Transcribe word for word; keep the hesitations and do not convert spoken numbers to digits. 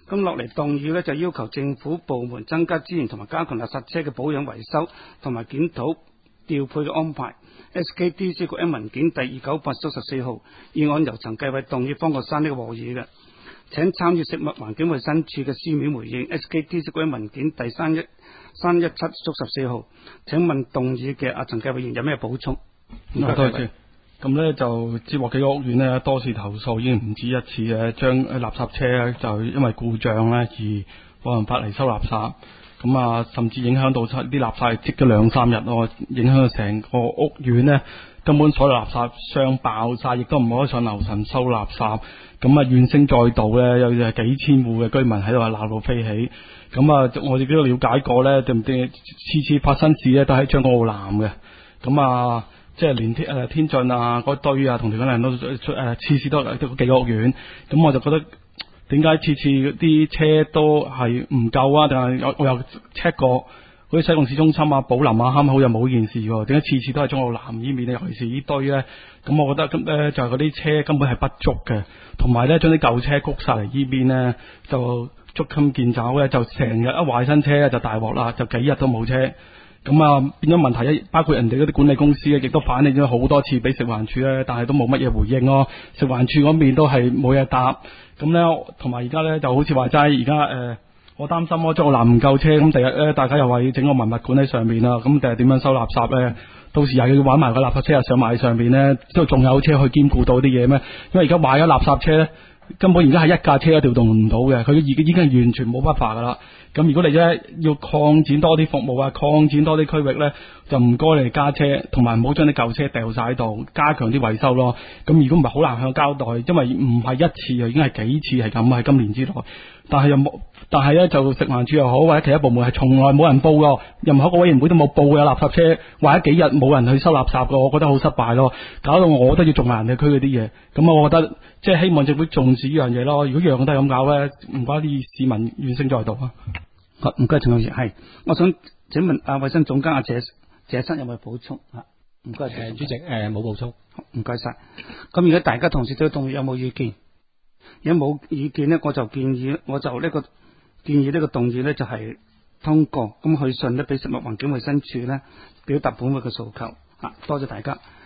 咁落嚟動議呢，就要求政府部門增加資源同埋加強垃圾車嘅保養維修同埋檢討調配嘅安排。S K D C 局 M 文件第二九八至十四號議案由陳繼偉動議，方國珊呢個和議嘅。請參與食物環境衛生署嘅書面回應。S K D C 局 M 文件第三一三一七至十四號，請問動議嘅阿陳繼偉議員有咩補充？ 唔該，多謝。咁咧就接獲幾個屋苑呢，多次投訴，已經唔止一次嘅，將垃圾車咧就因為故障咧而冇辦法嚟收垃圾，咁啊甚至影響到啲垃圾積咗兩三日咯，影響到成個屋苑呢，根本所有垃圾箱爆晒，亦都唔可以上樓層收垃圾，咁啊怨聲載道咧，有幾千戶嘅居民喺度鬧到飛起，咁啊我哋都了解過咧，對唔對？次次發生事咧都喺將軍澳南嘅，咁啊。即係連天誒天晉啊嗰堆啊同條人都誒次次都都幾個屋苑，咁我就覺得點解次次啲車都係唔夠啊？定係我又 check 過嗰啲西貢市中心啊、寶林啊、啱好又冇件事喎？點解次次都係中澳南呢面咧？尤其是呢堆咧，咁我覺得咁咧就係嗰啲車根本係不足嘅，同埋咧將啲舊車谷晒嚟呢邊咧就捉襟見肘咧，就成日一壞新車咧就大鑊啦，就幾日都冇車。咁啊，變咗問題一，包括人哋嗰啲管理公司咧，亦都反映咗好多次俾食環署咧，但係都冇乜嘢回應咯。食環署嗰邊都係冇嘢答。咁咧，同埋而家咧就好似話齋，而家誒，我擔心咯，將個欄唔夠車，咁第日咧大家又話要整個文物館喺上面啦，咁第日點樣收垃圾咧？到時又要玩埋個垃圾車又上埋上面咧，都仲有車去兼顧到啲嘢咩？因為而家壞咗垃圾車咧，根本而家係一架車都調動唔到嘅，佢已經已經係完全冇辦法噶啦。咁如果你咧要擴展多啲服務啊，擴展多啲區域咧，就唔該你加車，同埋唔好將啲舊車掉晒喺度，加強啲維修咯。咁如果唔係好難向交代，因為唔係一次啊，已經係幾次係咁喺今年之內。但係又冇，但係咧就食環署又好或者其他部門係從來冇人報噶，任何一個委員會都冇報有垃圾車，或者幾日冇人去收垃圾噶，我覺得好失敗咯。搞到我都要做埋人哋區嗰啲嘢，咁我覺得即係希望政府重視呢樣嘢咯。如果樣樣都係咁搞咧，唔怪啲市民怨聲載道啊。 好，唔該，陳老師係，我想請問阿衛生總監阿謝謝生有冇補充啊？唔該， 誒主席誒冇補充， 唔該晒。咁而家大家同事對動議有冇意見？如果冇意見呢，我就建議我就呢、這個建議呢個動議呢就係、是、通過，咁去信呢俾食物環境衛生署呢表達本會嘅訴求。啊，多謝大家。